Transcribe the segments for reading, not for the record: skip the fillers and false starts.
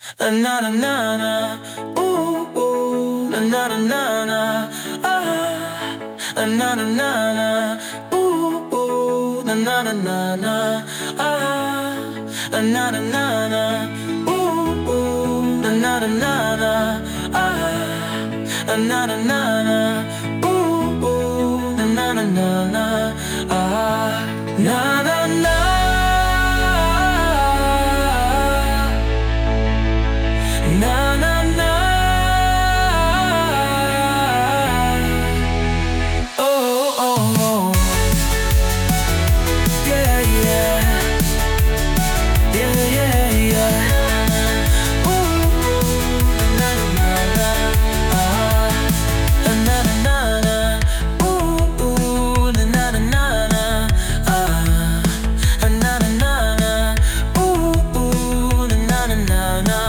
na na na na, ooh ooh, na na na na na, na na na na, ooh ooh, na na na na na, na na na na, ooh ooh, na na na na, na na na na, ooh ooh, na na na na, na na na. Na na na, oh oh oh, yeah yeah, yeah yeah yeah. Ooh, na na na, na na na na, ooh ooh, na na na na, na na na na, ooh ooh, na na na na.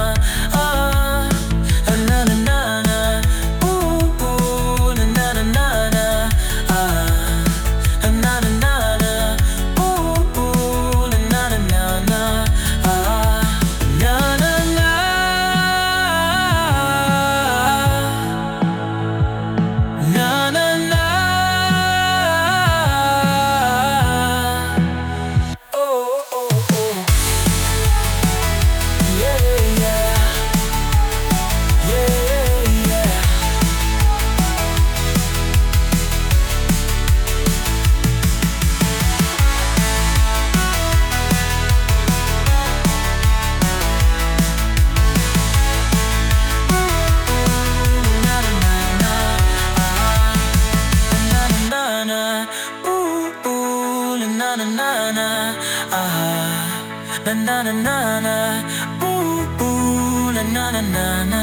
Na na na na, na na na na, ooh ooh, na na na na.